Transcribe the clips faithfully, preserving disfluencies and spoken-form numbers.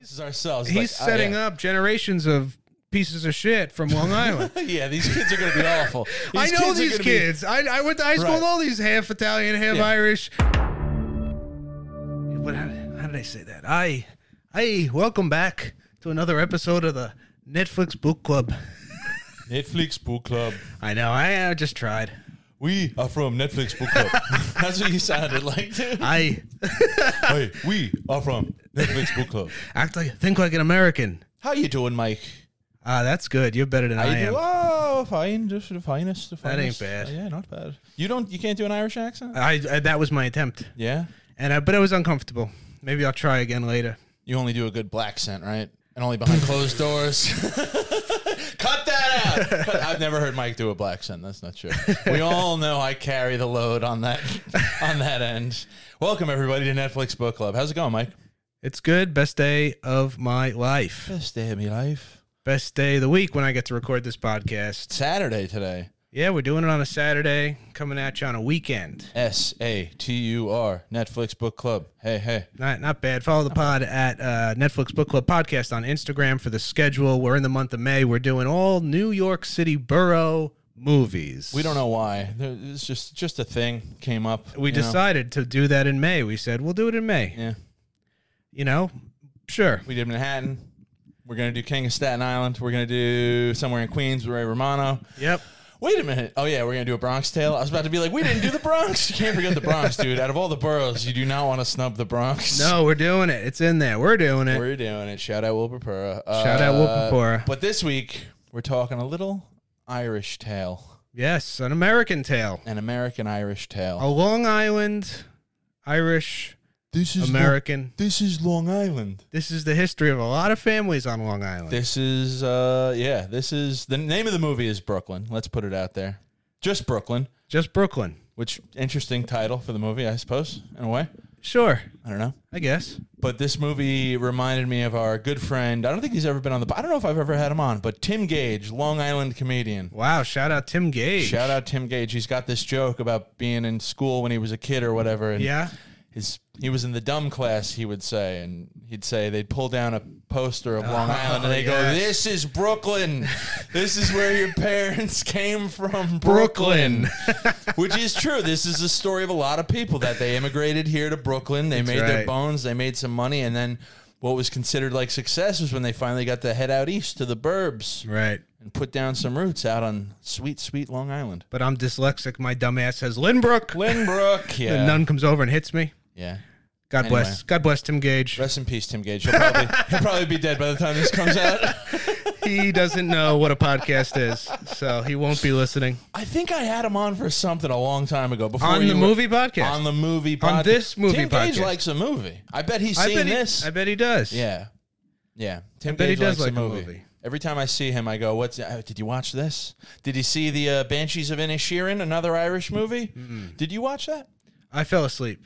This is ourselves. He's like, setting uh, yeah. up generations of pieces of shit from Long Island. Yeah, these kids are going to be awful. These I know kids these kids. Be... I, I went to high school right. with all these half Italian, half yeah. Irish. What, how, how did I say that? I, I welcome back to another episode of the Netflix Book Club. Netflix Book Club. I know. I uh, just tried. We are from Netflix Book Club. That's what you sounded like, dude. I. Hey, we are from Netflix Book Club. Act like, think like an American. How you doing, Mike? Ah, uh, that's good. You're better than How I you am. do? Oh, fine. Just the finest. The That ain't finest. bad. Uh, yeah, not bad. You don't. You can't do an Irish accent. I, I that was my attempt. Yeah. And I, but it was uncomfortable. Maybe I'll try again later. You only do a good black scent, right? And only behind closed doors. Cut that out. Cut. I've never heard Mike do a black scent. That's not true. We all know I carry the load on that on that end. Welcome everybody to Netflix Book Club. How's it going, Mike? It's good. Best day of my life. Best day of my life. Best day of the week when I get to record this podcast. Saturday today. Yeah, we're doing it on a Saturday, coming at you on a weekend. S A T U R, Netflix Book Club. Hey, hey. Not not bad. Follow the pod at uh, Netflix Book Club Podcast on Instagram for the schedule. We're in the month of May. We're doing all New York City borough movies. We don't know why. It's just, just a thing came up. We decided know? to do that in May. We said, we'll do it in May. Yeah. You know, sure. We did Manhattan. We're going to do King of Staten Island. We're going to do Somewhere in Queens with Ray Romano. Yep. Wait a minute. Oh, yeah, we're going to do a Bronx Tale. I was about to be like, we didn't do the Bronx. You can't forget the Bronx, dude. Out of all the boroughs, you do not want to snub the Bronx. No, we're doing it. It's in there. We're doing it. We're doing it. Shout out Wilberpura. Uh, Shout out Wilberpura. But this week, we're talking a little Irish tale. Yes, an American tale. An American Irish tale. A Long Island Irish This is American. Lo- this is Long Island. This is the history of a lot of families on Long Island. This is, uh, yeah, this is, the name of the movie is Brooklyn. Let's put it out there. Just Brooklyn. Just Brooklyn. Which, interesting title for the movie, I suppose, in a way. Sure. I don't know. I guess. But this movie reminded me of our good friend. I don't think he's ever been on the, I don't know if I've ever had him on, but Tim Gage, Long Island comedian. Wow, shout out Tim Gage. Shout out Tim Gage. He's got this joke about being in school when he was a kid or whatever. And yeah. His, he was in the dumb class, he would say, and he'd say they'd pull down a poster of Long oh, Island, and they yes. go, "This is Brooklyn. This is where your parents came from, Brooklyn." Brooklyn. Which is true. This is the story of a lot of people that they immigrated here to Brooklyn. They That's made right. their bones. They made some money, and then what was considered like success was when they finally got to head out east to the burbs, Right. and put down some roots out on sweet, sweet Long Island. But I'm dyslexic. My dumb ass says Lynbrook. Lynbrook, yeah. The nun comes over and hits me. Yeah. God Anyway. bless. God bless Tim Gage. Rest in peace, Tim Gage. He'll probably, he'll probably be dead by the time this comes out. He doesn't know what a podcast is, so he won't be listening. I think I had him on for something a long time ago. Before On the you movie were, podcast. On the movie podcast. On this movie Tim podcast. Gage likes a movie. I bet he's I seen bet he, this. I bet he does. Yeah. Yeah. Tim I bet Gage he does likes like a a movie. movie. Every time I see him, I go, "What's? Uh, did you watch this? Did you see the uh, Banshees of Inisherin, another Irish movie? Mm-mm. Did you watch that?" I fell asleep.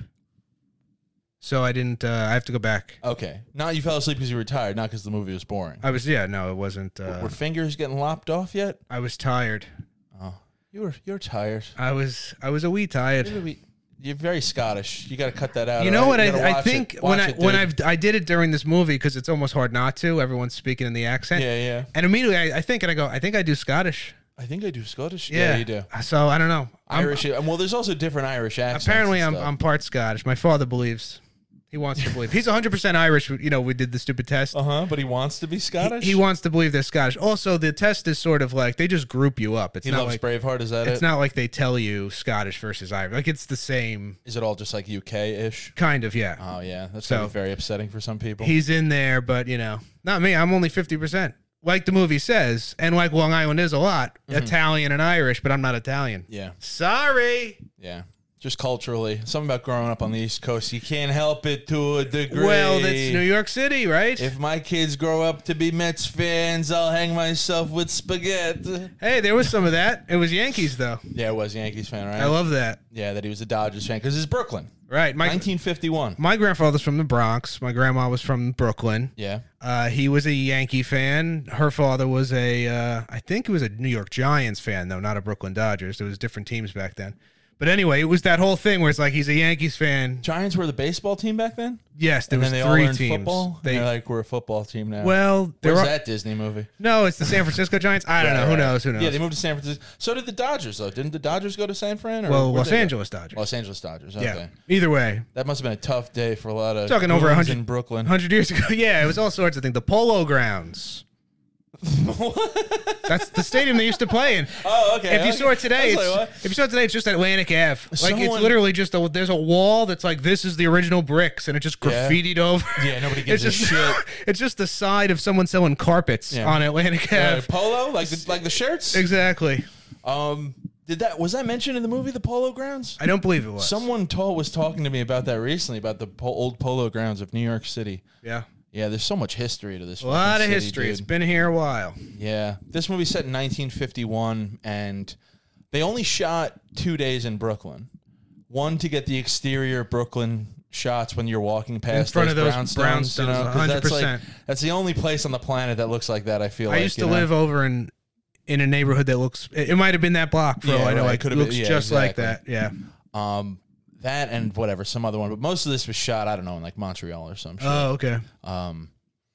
So I didn't, uh, I have to go back. Okay. Now you fell asleep because you were tired, not because the movie was boring. I was, yeah, no, it wasn't. Uh, Were fingers getting lopped off yet? I was tired. Oh, you were. You're tired. I was, I was a wee tired. You're, a wee- you're very Scottish. You got to cut that out. You know all what? right? You gotta I, I watch think it. when Watch I it, when dude. I've I did it during this movie because it's almost hard not to. Everyone's speaking in the accent. Yeah, yeah. And immediately I, I think and I go, I think I do Scottish. I think I do Scottish. Yeah, Yeah, you do. So I don't know. I'm- Irish. Well, there's also different Irish accents. Apparently, and I'm stuff. I'm part Scottish. My father believes. He wants to believe. He's one hundred percent Irish. You know, we did the stupid test. Uh huh. But he wants to be Scottish. He, he wants to believe they're Scottish. Also, the test is sort of like they just group you up. It's He not loves like Braveheart. Is that it's it? not like they tell you Scottish versus Irish. Like it's the same Is it all just like U K ish? kind of. Yeah. Oh yeah, that's So- gonna be very upsetting for some people. He's in there, but you know, not me. I'm only fifty percent. Like the movie says, and like Long Island is a lot, Mm-hmm. Italian and Irish, but I'm not Italian. yeah, Sorry. yeah. Just culturally, something about growing up on the East Coast. You can't help it to a degree. Well, that's New York City, right? If my kids grow up to be Mets fans, I'll hang myself with spaghetti. Hey, there was some of that. It was Yankees, though. Yeah, it was a Yankees fan, right? I love that. Yeah, that he was a Dodgers fan because it's Brooklyn. Right. My, nineteen fifty-one. my grandfather's from the Bronx. My grandma was from Brooklyn. Yeah. Uh, he was a Yankee fan. Her father was a, uh, I think he was a New York Giants fan, though, not a Brooklyn Dodgers. There was different teams back then. But anyway, it was that whole thing where it's like he's a Yankees fan. Giants were the baseball team back then? Yes, there and was then they three all learned teams. football? They, and they're like, we're a football team now. well, there Where's are, that Disney movie? No, it's the San Francisco Giants. I don't Right, know. Who right. knows? Who knows? Yeah, they moved to San Francisco. So did the Dodgers, though. Didn't the Dodgers go to San Fran? Or well, where'd Los they go? Angeles Dodgers. Los Angeles Dodgers. Okay. Yeah. Either way, That must have been a tough day for a lot of talking over goons one hundred in Brooklyn. one hundred years ago. Yeah, it was all sorts of things. The Polo Grounds. That's the stadium they used to play in. Oh, okay. If you okay. saw it today, I was it's, like, what? if you saw it today, it's just Atlantic Ave. Like Someone- it's literally just a there's a wall that's like this is the original bricks, and it just Yeah. graffitied over. Yeah, nobody gives it's a just, shit. It's just the side of someone selling carpets Yeah. on Atlantic Uh, Ave. polo, like the, like the shirts. Exactly. Um, did that was that mentioned in the movie The Polo Grounds? I don't believe it was. Someone told was talking to me about that recently about the po- old Polo Grounds of New York City. yeah. Yeah, there's so much history to this. A lot of fucking city, history. dude. It's been here a while. Yeah, this movie's set in nineteen fifty-one, and they only shot two days in Brooklyn. One to get the exterior Brooklyn shots when you're walking past front those of those brownstones. You brownstones, know, 'cause one hundred that's like percent. that's the only place on the planet that looks like that. I feel. I like, used you to know? live over in in a neighborhood that looks. It, it might have been that block for Yeah, all I know. right. Like, Could it have looks been- yeah, just like that. exactly. Yeah. Um, that and whatever some other one, but most of this was shot. I don't know in like Montreal or some shit. Oh, okay. Um,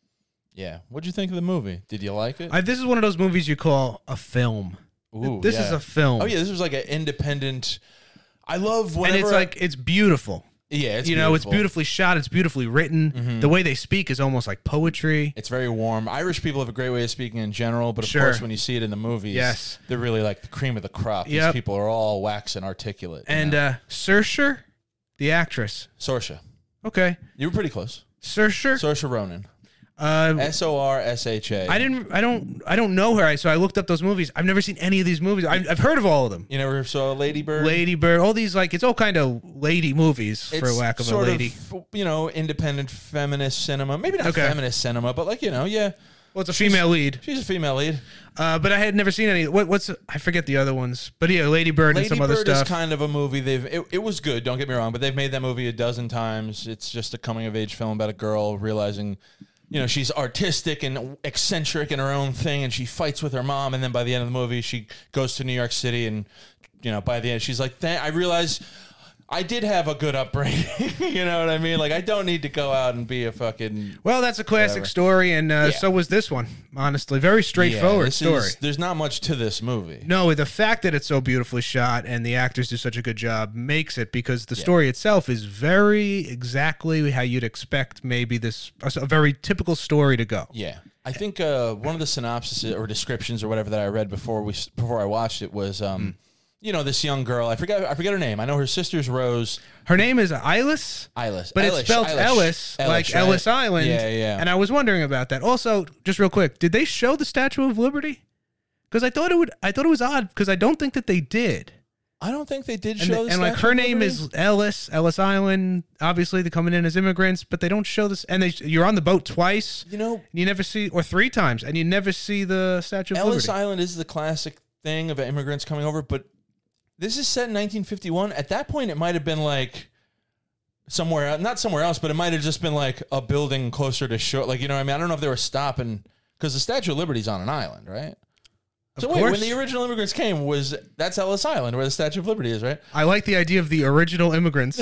yeah. What'd you think of the movie? Did you like it? I, this is one of those movies you call a film. Ooh, this yeah. is a film. Oh yeah, this was like an independent. I love whenever and it's like it's beautiful. yeah, it's you know, it's beautiful. beautifully shot. It's beautifully written. Mhm. The way they speak is almost like poetry. It's very warm. Irish people have a great way of speaking in general, but of Sure. course, when you see it in the movies, Yes. they're really like the cream of the crop. These Yep. people are all wax and articulate. you And know? uh Saoirse, the actress. Saoirse, Okay, you were pretty close. Saoirse. Saoirse Ronan, Uh, S O R S H A. I didn't. I don't. I don't know her. So I looked up those movies. I've never seen any of these movies. I've, I've heard of all of them. You never saw Lady Bird? Lady Bird. All these like it's all kind of lady movies for It's lack of a sort lady. Of, you know, independent feminist cinema. Maybe not Okay. feminist cinema, but like you know, yeah, Well, it's a female lead. she's a female lead. Uh, but I had never seen any. What, what's I forget the other ones. But yeah, Lady Bird Lady and some other Bird stuff. is kind of a movie. They've it, it was good. Don't get me wrong, but they've made that movie a dozen times. It's just a coming of age film about a girl realizing, you know, she's artistic and eccentric in her own thing, and she fights with her mom. And then by the end of the movie, she goes to New York City, and you know, by the end, she's like, "I realize I did have a good upbringing." You know what I mean? Like, I don't need to go out and be a fucking. Well, that's a classic Whatever. story, and uh, Yeah. so was this one. Honestly, very straightforward Yeah, this story. is- there's not much to this movie. No, the fact that it's so beautifully shot and the actors do such a good job makes it because the story itself is very exactly how you'd expect maybe this a, a very typical story to go. Yeah, I think uh, one of the synopses or descriptions or whatever that I read before we before I watched it was, um, you know, this young girl. I forget I forget her name. I know her sister's Rose. Her name is Eilish, Eilish, but Eilish, it's spelled Eilish. Ellis, like Eilish, right? Ellis Island. Yeah, yeah. And I was wondering about that. Also, just real quick, did they show the Statue of Liberty? Because I thought it would. I thought it was odd because I don't think that they did. I don't think they did And, show the and like Statue her of name Liberty. is Ellis, Ellis Island. Obviously, they're coming in as immigrants, but they don't show this. And they, you're on the boat twice. You know, And you never see, or three times, and you never see the Statue of Ellis Liberty. Island is the classic thing of immigrants coming over, but this is set in nineteen fifty-one. At that point, it might have been like somewhere, not somewhere else, but it might have just been like a building closer to shore. Like, you know what I mean? I don't know if they were stopping because the Statue of Liberty's on an island, right? Of So wait, course. when the original immigrants came, was that's Ellis Island where the Statue of Liberty is, right? I like the idea of the original immigrants.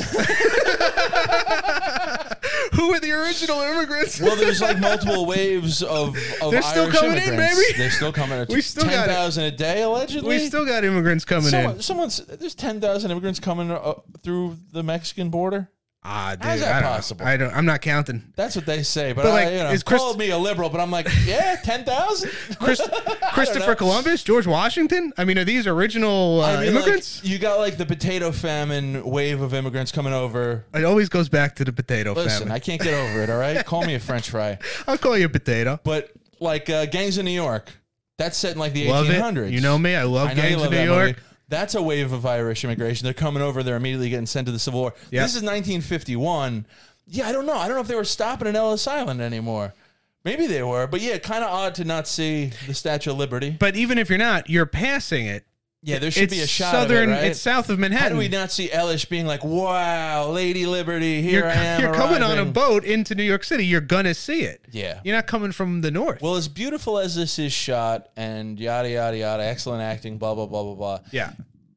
Who are the original immigrants? Well, there's like multiple waves of, of They're still Irish coming in, immigrants. baby. They're still coming. We still got it. ten thousand a day, allegedly. we still got immigrants coming Someone, in. someone's there's ten thousand immigrants coming uh, through the Mexican border. Ah, dude, How's that I don't, possible? I don't. I'm not counting. That's what they say, but, But, I, like, you know, is Chris- called me a liberal, but I'm like, yeah, ten thousand. Chris, Christopher Columbus, George Washington. I mean, are these original uh, I mean, immigrants? like, you got like the potato famine wave of immigrants coming over. It always goes back to the potato Listen, famine. I can't get over it. All right, call me a French fry. I'll call you a potato. But like uh, Gangs of New York, that's set in like the Love eighteen it. hundreds. You know me. I love I know you gangs love of New that York. movie. That's a wave of Irish immigration. They're coming over. They're immediately getting sent to the Civil War. Yep. This is nineteen fifty-one. Yeah, I don't know. I don't know if they were stopping in Ellis Island anymore. Maybe they were, but yeah, kind of odd to not see the Statue of Liberty. But even if you're not, you're passing it. Yeah, there should it's be a shot southern. of it, right? It's south of How Manhattan. do we not see Ellis being like, "Wow, Lady Liberty, here You're, I am"? you're coming on a arriving." boat into New York City. You're gonna see it. Yeah. You're not coming from the north. Well, as beautiful as this is shot, and yada yada yada, excellent acting, blah blah blah blah blah. yeah.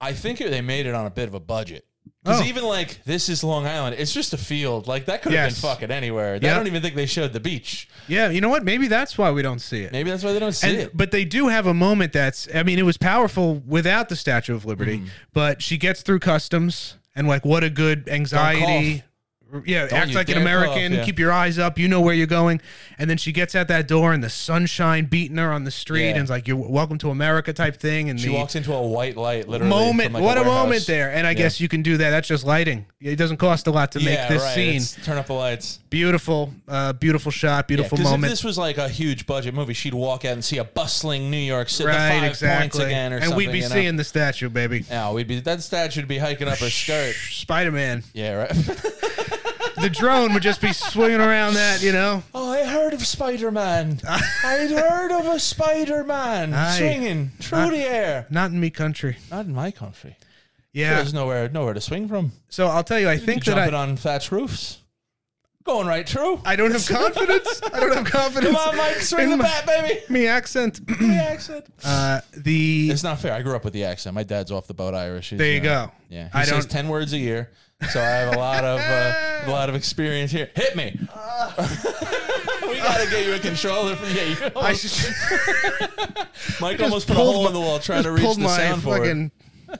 I think they made it on a bit of a budget. Because Oh. even like this is Long Island, it's just a field. Like that could have Yes. been fucking anywhere. Yeah. I don't even think they showed the beach. Yeah, you know what? Maybe that's why we don't see it. Maybe that's why they don't see And, it. but they do have a moment that's, I mean, it was powerful without the Statue of Liberty, Mm. but she gets through customs and like what a good anxiety. Yeah, Don't act you like an dare American, cough, yeah. keep your eyes up, you know where you're going. And then she gets out that door and the sunshine beating her on the street Yeah. and it's like, you're welcome to America type thing. And She the walks into a white light, literally. moment, from, like, what a, warehouse. moment there. And I Yeah. guess you can do that. That's just lighting. It doesn't cost a lot to make Yeah, this right. scene. It's- turn up the lights. Beautiful, uh, beautiful shot, beautiful Because if moment. this was like a huge budget movie, she'd walk out and see a bustling New York City, the Right, five exactly. points again, or and something. we'd be you know? seeing the statue, baby. Yeah, we'd be that statue would be hiking up her skirt. Spider-Man. Yeah, right. The drone would just be swinging around that, you know. Oh, I heard of Spider-Man. I'd heard of a Spider-Man Aye. swinging through Not- the air. Not in me country. Not in my country. Yeah. There's nowhere, nowhere to swing from. So I'll tell you, I think that Jumping I, on thatched roofs, going right through. I don't have confidence. I don't have confidence. Come on, Mike, swing in the my- bat, baby. Me accent. The accent. uh, the It's not fair. I grew up with the accent. My dad's off the boat Irish. He's, there you uh, go. Yeah, he I says don't. ten words a year, so I have a lot of uh, a lot of experience here. Hit me. We gotta get you a controller. For, yeah, you I almost, just, Mike just almost put a pulled hole my- in the wall trying just to reach pulled the my soundboard.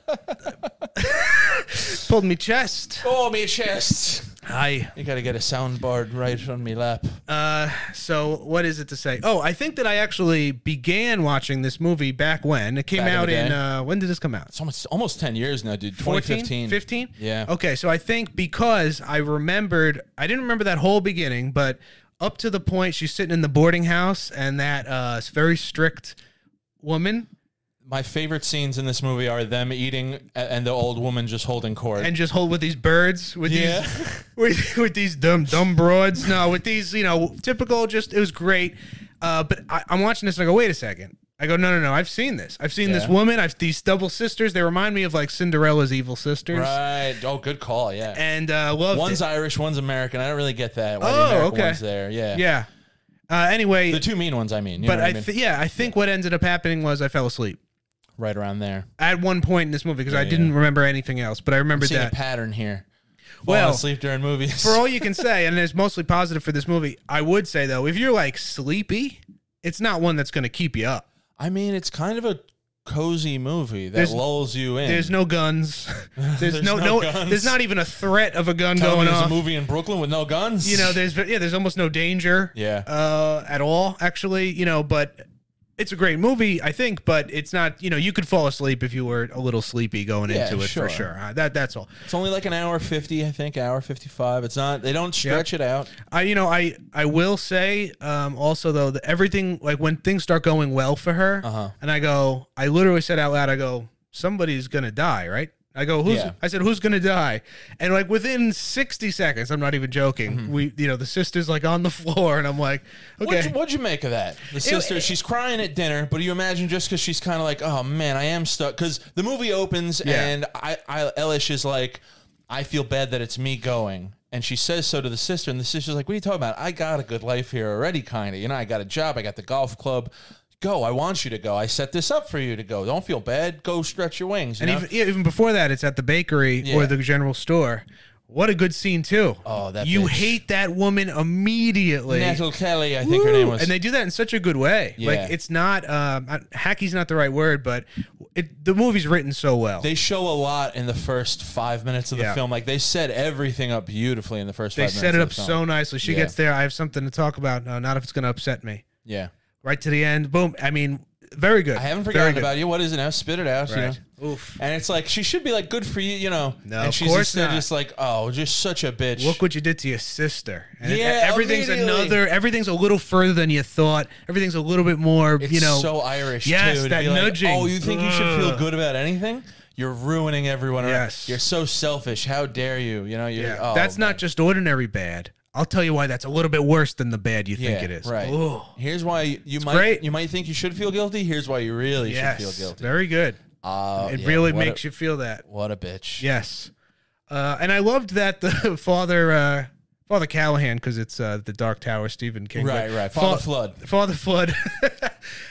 fucking pulled me chest. Oh, me chest. Hi. You gotta get a soundboard right on me lap. Uh, so what is it to say? Oh, I think that I actually began watching this movie back when it came Back in out the in. day? Uh, when did this come out? It's almost almost ten years now, dude. twenty fifteen. fifteen? Yeah. Okay, so I think because I remembered, I didn't remember that whole beginning, but up to the point she's sitting in the boarding house and that uh, very strict woman My favorite scenes in this movie are them eating a- and the old woman just holding court. and just hold with these birds, with Yeah. these with, with these dumb dumb broads. No, with these, you know, typical. Just it was great. Uh, but I, I'm watching this and I go, wait a second. I go, no, no, no. I've seen this. I've seen this Yeah. woman. I've these double sisters. They remind me of like Cinderella's evil sisters. Right. Oh, good call. Yeah. And uh, loved One's it. Irish, one's American. I don't really get that. Why Oh, the American okay. one's there. Yeah. Yeah. Uh, anyway, The two mean ones, I mean. You but know what I, I mean? th- yeah, I think what ended up happening was I fell asleep right around there. at one point in this movie because I Yeah, didn't yeah. remember anything else. But I I'm remembered seeing that. a pattern here. Well, Falling asleep during movies. For all you can say, and it's mostly positive for this movie, I would say though, if you're like sleepy, it's not one that's going to keep you up. I mean, it's kind of a cozy movie that There's- lulls you in. There's no guns. There's, There's no, no no. guns. There's not even a threat of a gun Tell going me there's off. a movie in Brooklyn with no guns. You know, there's yeah, there's almost no danger. Yeah. Uh, at all, actually. You know, but it's a great movie, I think. But it's not. You know, you could fall asleep if you were a little sleepy going Yeah, into it sure. for sure. Uh, that that's all. It's only like an hour fifty, I think, hour fifty-five. It's not, they don't stretch it out. I you know I I will say um, also though that everything like when things start going well for her Uh-huh. and I go I literally said out loud I go somebody's gonna die, right? I go who's Yeah. I said who's gonna die, and like within sixty seconds, I'm not even joking, Mm-hmm. we you know the sister's like on the floor and I'm like okay. What'd, you, what'd you make of that? The sister, she's crying at dinner, but you imagine just because she's kind of like, oh man, I am stuck. Because the movie opens Yeah. and I, I, Elish is like, I feel bad that it's me going. And she says so to the sister, and the sister's like, what are you talking about? I got a good life here already, kind of. You know, I got a job, I got the golf club. Go, I want you to go. I set this up for you to go. Don't feel bad. Go stretch your wings. You And know? even, yeah, even before that, it's at the bakery Yeah. or the general store. What a good scene too. Oh, that you bitch. hate that woman immediately. Nettle Kelly, I think her name Woo! was. And they do that in such a good way. Yeah. Like it's not um, uh, hacky's not the right word, but it, the movie's written so well. They, They show a lot in the first five minutes of the Yeah. film. Like they set everything up beautifully in the first five minutes. set it of up the film. so nicely. She Yeah. gets there. I have something to talk about. No, not if it's going to upset me. Yeah. Right to the end. Boom. I mean, very good. I haven't Very forgotten good. about you. What is it now? Spit it out. You Right. know? Oof. And it's like she should be like, good for you, you know. No, and of she's course instead not. just like, oh, just such a bitch. Look what you did to your sister. And it- Yeah, everything's immediately. another. Everything's a little further than you thought. Everything's a little bit more. it's you know. so Irish. Yes, too, to that be like, nudging. oh, you think you should feel Ugh. good about anything? You're ruining everyone around. Yes. You're so selfish. How dare you? You know. You're, Yeah. oh, that's man. not just ordinary bad. I'll tell you why that's a little bit worse than the bad you think Yeah, it is. right. Ooh. Here's why you, you might great. you might think you should feel guilty. Here's why you really Yes. should feel guilty. Very good. Uh, It yeah, really what makes a, you feel that. What a bitch. Yes. Uh, and I loved that the father, uh, Father Callahan, because it's uh, the Dark Tower, Stephen King. Right, but right. Fa- Father Flood. Father Flood.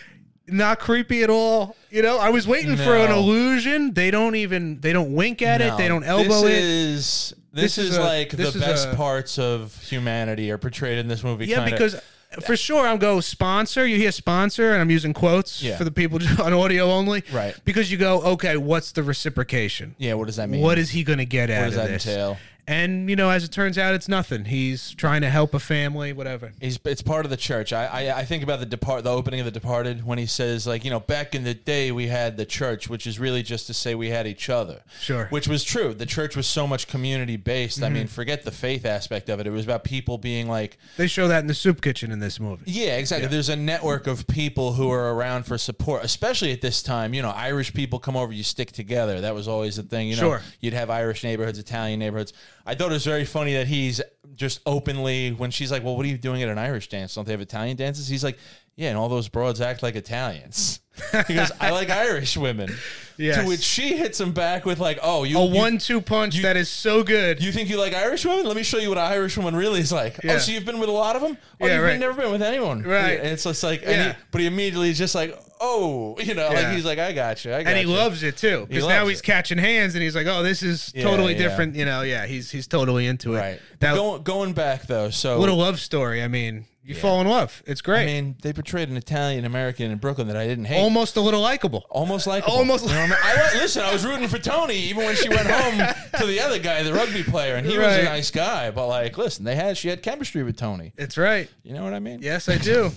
not creepy at all. You know, I was waiting No. for an illusion. They don't even, they don't wink at it. No. They don't elbow this it. Is, this, This is, is a- like this the is best a- parts of humanity are portrayed in this movie. Yeah, kinda. because for sure I'll go sponsor. You hear sponsor, and I'm using quotes Yeah. for the people on audio only. Right. Because you go, okay, what's the reciprocation? Yeah, what does that mean? What is he going to get what out does of that this? entail? And, you know, as it turns out, it's nothing. He's trying to help a family, whatever. He's, it's part of the church. I, I I think about the depart the opening of The Departed when he says, like, you know, back in the day we had the church, which is really just to say we had each other. Sure. Which was true. The church was so much community based. I mean, forget the faith aspect of it. It was about people being like, They show that in the soup kitchen in this movie. yeah, exactly. There's a network of people who are around for support, especially at this time. You know, Irish people come over, you stick together. That was always the thing. You know, Sure. you'd have Irish neighborhoods, Italian neighborhoods. I thought it was very funny that he's just openly, when she's like, well, what are you doing at an Irish dance? Don't they have Italian dances? He's like, yeah, and all those broads act like Italians. He goes, I like Irish women. Yes. To which she hits him back with like, oh, you A you- one two punch you- that is so good. You think you like Irish women? Let me show you what an Irish woman really is like. Yeah. Oh, so you've been with a lot of them? Oh, Yeah, you've right. never been with anyone. Right. And it's just like, and Yeah. he, but he immediately is just like, oh, you know, Yeah. like he's like, I got you. I got and he you. loves it too, because loves now he's it. catching hands, and he's like, "Oh, this is Yeah, totally yeah. different." You know, yeah, he's he's totally into it. Right. That Going, going back, though, so. little love story. I mean, you Yeah. fall in love. It's great. I mean, they portrayed an Italian American in Brooklyn that I didn't hate. Almost a little likable. Almost like Almost You know what I mean? I, listen, I was rooting for Tony even when she went home to the other guy, the rugby player, and he was Right. a nice guy. But like, listen, they had she had chemistry with Tony. It's right. You know what I mean? Yes, I do.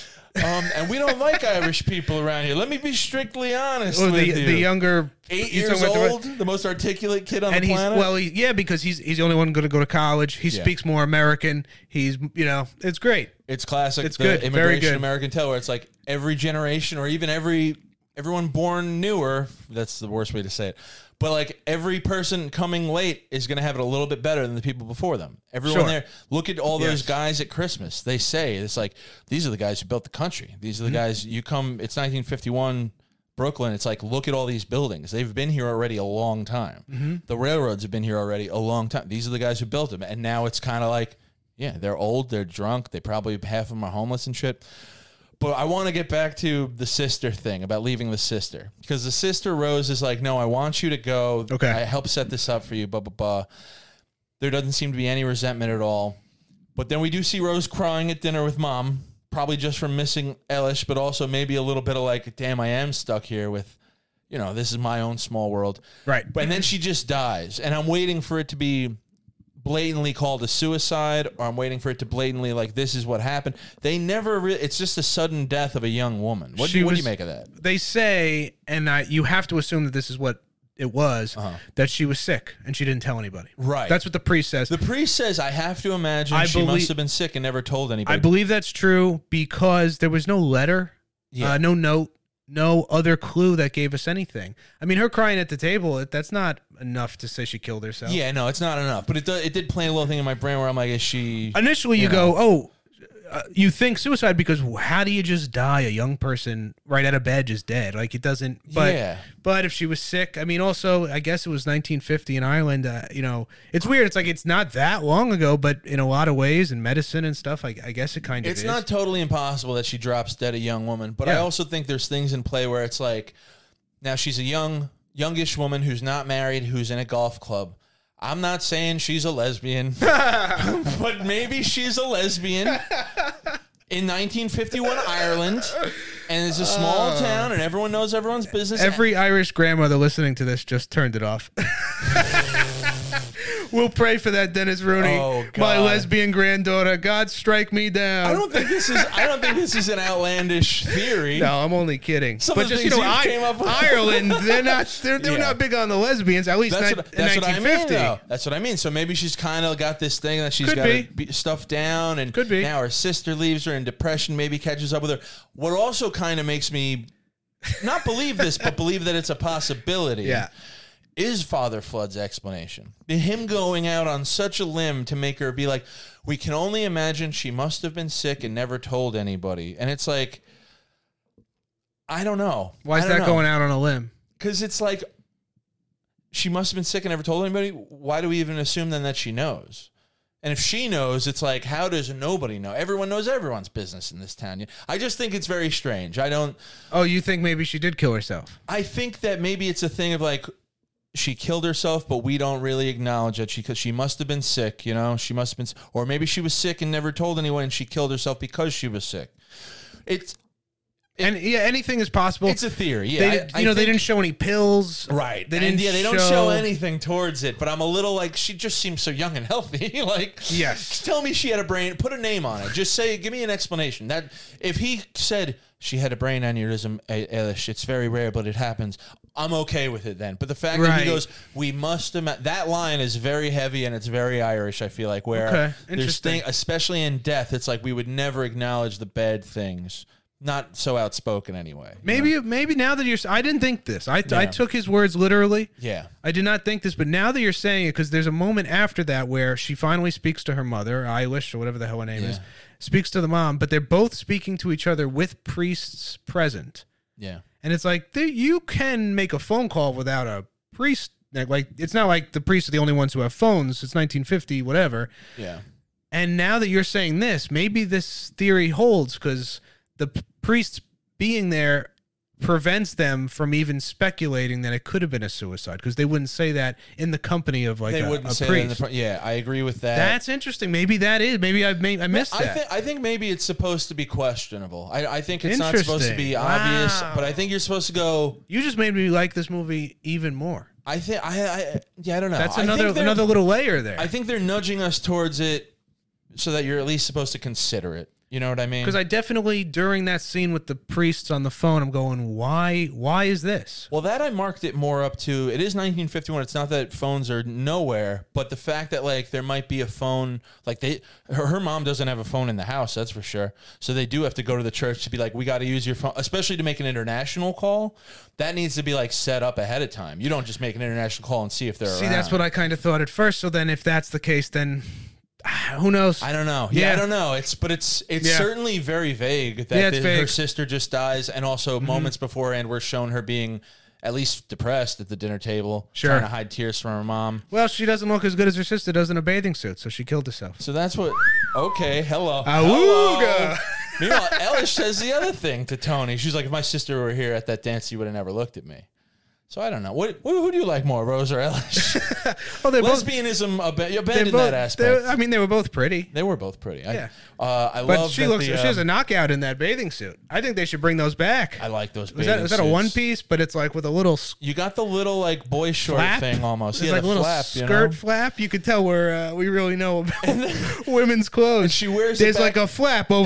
Um, and we don't like Irish people around here. Let me be strictly honest Well, with the you. the younger Eight you years talking about the- old, the, most articulate kid on and the he's planet. well, he, yeah, because he's he's the only one going to go to college. He Yeah. speaks more American. He's you know, it's great. it's classic. it's the good, very immigration good. American tale, where it's like every generation, or even every everyone born newer. That's the worst way to say it. But like every person coming late is going to have it a little bit better than the people before them. Everyone Sure. there, look at all those Yes. guys at Christmas. They say it's like these are the guys who built the country. These Mm-hmm. are the guys you come. It's nineteen fifty-one. Brooklyn, it's like, look at all these buildings. They've been here already a long time. Mm-hmm. The railroads have been here already a long time. These are the guys who built them. And now it's kind of like, yeah, they're old, they're drunk, they probably, half of them are homeless and shit. But I want to get back to the sister thing about leaving the sister. Because the sister, Rose, is like, no, I want you to go. Okay. I helped set this up for you, blah, blah, blah. There doesn't seem to be any resentment at all. But then we do see Rose crying at dinner with mom. Probably just from missing Elish, but also maybe a little bit of like, damn, I am stuck here with, you know, this is my own small world. Right. And then she just dies. And I'm waiting for it to be blatantly called a suicide, or I'm waiting for it to blatantly, like, this is what happened. They never really, it's just a sudden death of a young woman. What, do She you, what do was- you make of that? They say, and I, you have to assume that this is what it was, Uh-huh. that she was sick and she didn't tell anybody. Right. That's what the priest says. The priest says, I have to imagine I she believe- must have been sick and never told anybody. I believe that's true because there was no letter, Yeah. uh, no note, no other clue that gave us anything. I mean, her crying at the table, it- that's not enough to say she killed herself. Yeah, no, it's not enough. But it, do, it did plant a little thing in my brain where I'm like, is she... Initially, you, You go, oh, uh, you think suicide because how do you just die a young person right out of bed just dead? Like it doesn't. But Yeah. but if she was sick, I mean, also I guess it was nineteen fifty in Ireland. Uh, you know, it's weird. It's like it's not that long ago, but in a lot of ways, in medicine and stuff, I, I guess it kind of It's is. not totally impossible that she drops dead a young woman, but I Yeah. also think there's things in play where it's like, now she's a young, youngish woman who's not married, who's in a golf club. I'm not saying she's a lesbian, but maybe she's a lesbian in nineteen fifty-one Ireland, and it's a small town, and everyone knows everyone's business. Every Irish grandmother listening to this just turned it off. We'll pray for that, Dennis Rooney, Oh, my God. lesbian granddaughter. God strike me down. I don't think this is. I don't think this is an outlandish theory. No, I'm only kidding. Some but of the just you things know, you I, came up with. Ireland, they're not they're, they're Yeah. not big on the lesbians. At least That's, ni- what, in that's what I nineteen mean, fifty. though. That's what I mean. So maybe she's kind of got this thing that she's Could got be. to be stuff down, and Could be. now her sister leaves her, and depression maybe catches up with her. What also kind of makes me not believe this, but believe that it's a possibility. Yeah. Is Father Flood's explanation. Him going out on such a limb to make her be like, we can only imagine she must have been sick and never told anybody. And it's like, I don't know. Why is I don't that know. going out on a limb? Because it's like, she must have been sick and never told anybody. Why do we even assume then that she knows? And if she knows, it's like, how does nobody know? Everyone knows everyone's business in this town. I just think it's very strange. I don't. Oh, you think maybe she did kill herself? I think that maybe it's a thing of like, she killed herself, but we don't really acknowledge it because she must have been sick, you know? She must have been, or maybe she was sick and never told anyone and she killed herself because she was sick. It's, It, and yeah, anything is possible. It's a theory. Yeah, they, I, you I know, think, they didn't show any pills, right? They and didn't. Yeah, they show... don't show anything towards it. But I'm a little like, she just seems so young and healthy. Like, yes, tell me she had a brain. Put a name on it. Just say, give me an explanation. That if he said she had a brain aneurysm, Eilish, it's very rare, but it happens. I'm okay with it then. But the fact right. that he goes, we must ima-, that line is very heavy and it's very Irish. I feel like where okay. there's thing, especially in death, it's like we would never acknowledge the bad things. Not so outspoken anyway. Maybe know? maybe now that you're... I didn't think this. I, yeah. I took his words literally. Yeah. I did not think this, but now that you're saying it, because there's a moment after that where she finally speaks to her mother, Eilish, or whatever the hell her name yeah. is, speaks to the mom, but they're both speaking to each other with priests present. Yeah. And it's like, they, you can make a phone call without a priest. Like, it's not like the priests are the only ones who have phones. It's nineteen fifty, whatever. Yeah. And now that you're saying this, maybe this theory holds because... the p- priests being there prevents them from even speculating that it could have been a suicide because they wouldn't say that in the company of like they a, wouldn't a say priest. That in the, yeah, I agree with that. That's interesting. Maybe that is. Maybe I may, I missed I that. Think, I think maybe it's supposed to be questionable. I, I think it's not supposed to be obvious, wow. but I think you're supposed to go. You just made me like this movie even more. I think I, I yeah I don't know. That's another another little layer there. I think they're nudging us towards it so that you're at least supposed to consider it. You know what I mean? Because I definitely, during that scene with the priests on the phone, I'm going, why Why is this? Well, that I marked it more up to, it is nineteen fifty-one. It's not that phones are nowhere, but the fact that, like, there might be a phone, like, they, her, her mom doesn't have a phone in the house, that's for sure. So they do have to go to the church to be like, we got to use your phone, especially to make an international call. That needs to be, like, set up ahead of time. You don't just make an international call and see if they're See, around. that's what I kind of thought at first. So then if that's the case, then... who knows? I don't know. Yeah, yeah, I don't know. It's but it's it's yeah. certainly very vague that yeah, the, vague. her sister just dies, and also mm-hmm. moments beforehand we're shown her being at least depressed at the dinner table, sure. trying to hide tears from her mom. Well, she doesn't look as good as her sister does in a bathing suit, so she killed herself. So that's what. Okay, hello. Awooga. Hello. Meanwhile, Eilish says the other thing to Tony. She's like, "If my sister were here at that dance, she would have never looked at me." So I don't know. What, who, who do you like more, Rose or Eilish? Oh, they're lesbianism. Both, ab- you abandoned both, that aspect. I mean, they were both pretty. They were both pretty. Yeah. I, uh, I but love. she that looks. the, she has um, a knockout in that bathing suit. I think they should bring those back. I like those. Is that is that a suits. one piece? But it's like with a little. You got the little like boy short flap? thing almost. It's yeah, like the a little flap, skirt you know? flap. You could tell where uh, we really know about women's clothes. She wears. There's it back. like a flap over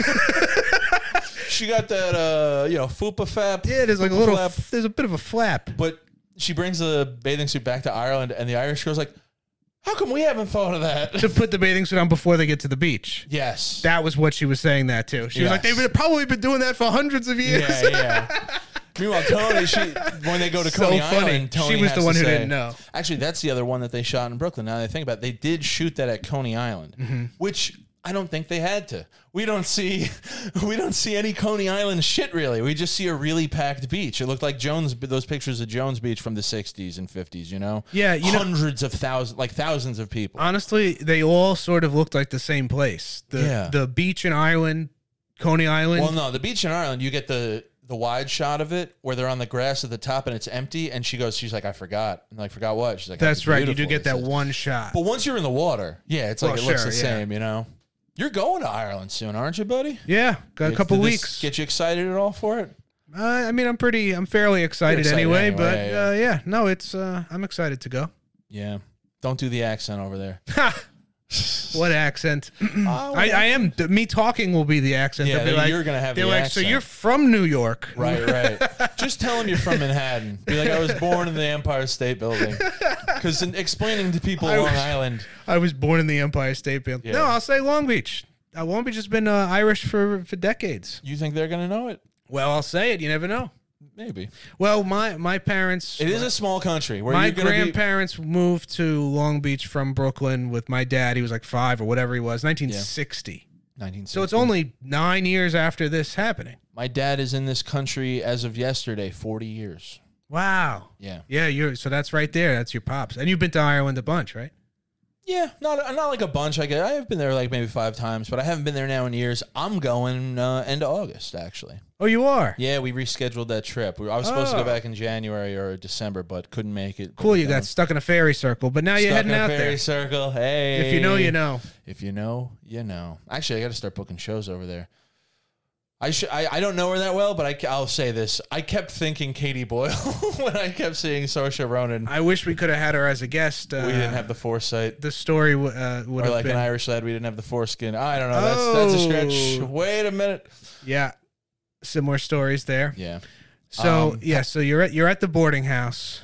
the. She got that, uh, you know, fupa flap. Yeah, there's like a little. Flap. There's a bit of a flap. But she brings the bathing suit back to Ireland, and the Irish girl's like, "How come we haven't thought of that?" To put the bathing suit on before they get to the beach. Yes, that was what she was saying. That too. She yes. was like, "They've probably been doing that for hundreds of years." Yeah, yeah. Meanwhile, Tony, she when they go to so Coney funny. Island, Tony she was has the one to who say, didn't know. Actually, that's the other one that they shot in Brooklyn. Now that I think about it, they did shoot that at Coney Island, mm-hmm. which I don't think they had to. We don't see, we don't see any Coney Island shit really. We just see a really packed beach. It looked like Jones, those pictures of Jones Beach from the sixties and fifties. You know, yeah, you hundreds know, of thousands, like thousands of people. Honestly, they all sort of looked like the same place. The yeah. the beach in Ireland, Coney Island. Well, no, the beach in Ireland, you get the the wide shot of it where they're on the grass at the top and it's empty. And she goes, she's like, I forgot. I'm like, forgot what? She's like, that's right. You do get that says. one shot. But once you're in the water, yeah, it's like well, it looks sure, the yeah. same, you know? You're going to Ireland soon, aren't you, buddy? Yeah, got a Did couple this weeks. Get you excited at all for it? Uh, I mean, I'm pretty, I'm fairly excited, excited anyway, anyway, but yeah, yeah. Uh, yeah, no, it's, uh, I'm excited to go. Yeah. Don't do the accent over there. What accent? Oh, I, I am. Me talking will be the accent. Yeah, They'll be like, you're going to have they're the like, accent. so you're from New York. Right, right. Just tell them you're from Manhattan. Be like, I was born in the Empire State Building. Because explaining to people I Long was, Island. I was born in the Empire State Building. Yeah. No, I'll say Long Beach. Uh, Long Beach has been uh, Irish for, for decades. You think they're going to know it? Well, I'll say it. You never know. Maybe. Well, my, my parents... It is a small country. Where my you're gonna grandparents be... moved to Long Beach from Brooklyn with my dad. He was like five or whatever he was. nineteen sixty. Yeah. nineteen sixty. So it's only nine years after this happening. My dad is in this country as of yesterday, forty years. Wow. Yeah. Yeah, you're so that's right there. That's your pops. And you've been to Ireland a bunch, right? Yeah, not not like a bunch. I I have been there like maybe five times, but I haven't been there now in years. I'm going uh, end of August, actually. Oh, you are? Yeah, we rescheduled that trip. We, I was supposed Oh. to go back in January or December, but couldn't make it. Cool, you Down. got stuck in a fairy circle, but now you're Stuck heading in a out fairy there. circle. Hey, If you know, you know. If you know, you know. Actually, I got to start booking shows over there. I should. I, I don't know her that well, but I, I'll say this: I kept thinking Katie Boyle when I kept seeing Saoirse Ronan. I wish we could have had her as a guest. Uh, we didn't have the foresight. the story w- uh, would Or have like been. an Irish lad, we didn't have the foreskin. I don't know. That's that's a stretch. Oh. Wait a minute. Yeah, similar stories there. Yeah. So Um, yeah, so you're at you're at the boarding house,